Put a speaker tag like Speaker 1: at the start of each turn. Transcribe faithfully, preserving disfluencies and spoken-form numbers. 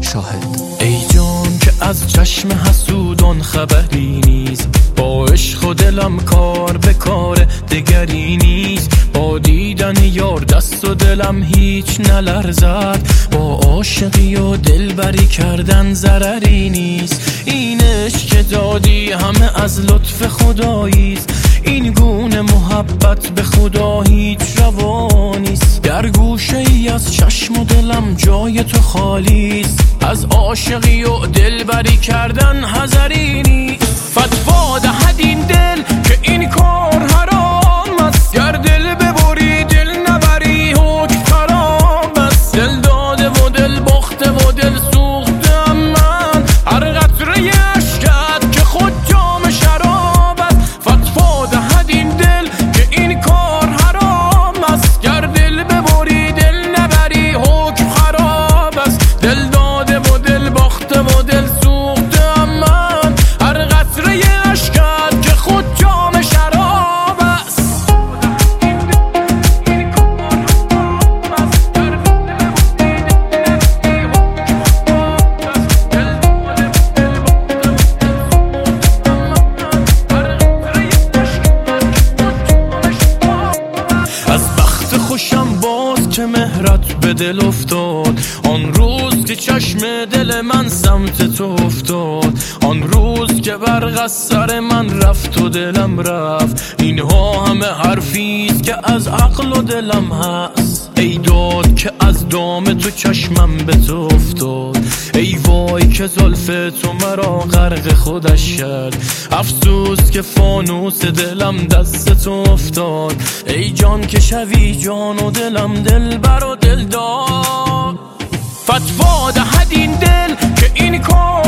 Speaker 1: شاهد.
Speaker 2: ای جان که از چشم حسودان خبری نیست، با عشق و دلم کار به کار دگری نیست. با دیدن یار دست و دلم هیچ نلرزد، با عاشقی و دلبری کردن ضرری نیست. این عشق که دادی همه از لطف خداییست، این گونه محبت به خدا هیچ روا نیست. در گوشه ای از چشم و دلم جای تو خالیست، از عاشقی و دلبری کردن حذری نیست. فتوا دهد این دل که این کار حرام است، گر دل ببری دل نبری حکم خراب است. دل داده و دل باخته و دل سوخته من، هر قطره اشکت که خود جام شراب است. فتوا دهد این دل که این کار حرام است، گر دل ببری دل نبری حکم خراب است. دل داده و دل باخته و دل سوخته من، هر قطره اشکت که خود جام شراب است. از بخت خوشم باز که مهرت به دل افتاد، آن روز که چشم دل من سمت تو افتاد، آن روز که برق از سر من رفت و دلم رفت. اینها همه حرفیست که از عقل و دلم هست. ای داد که از دام تو چشمم به تو افتاد، ای وای که زلف تو مرا غرق خودش کرد. افسوس که فانوس دلم دست تو افتاد، ای جان که شوی جان و دلم دل بر و دل داد. فتوا دهد این دل که این کار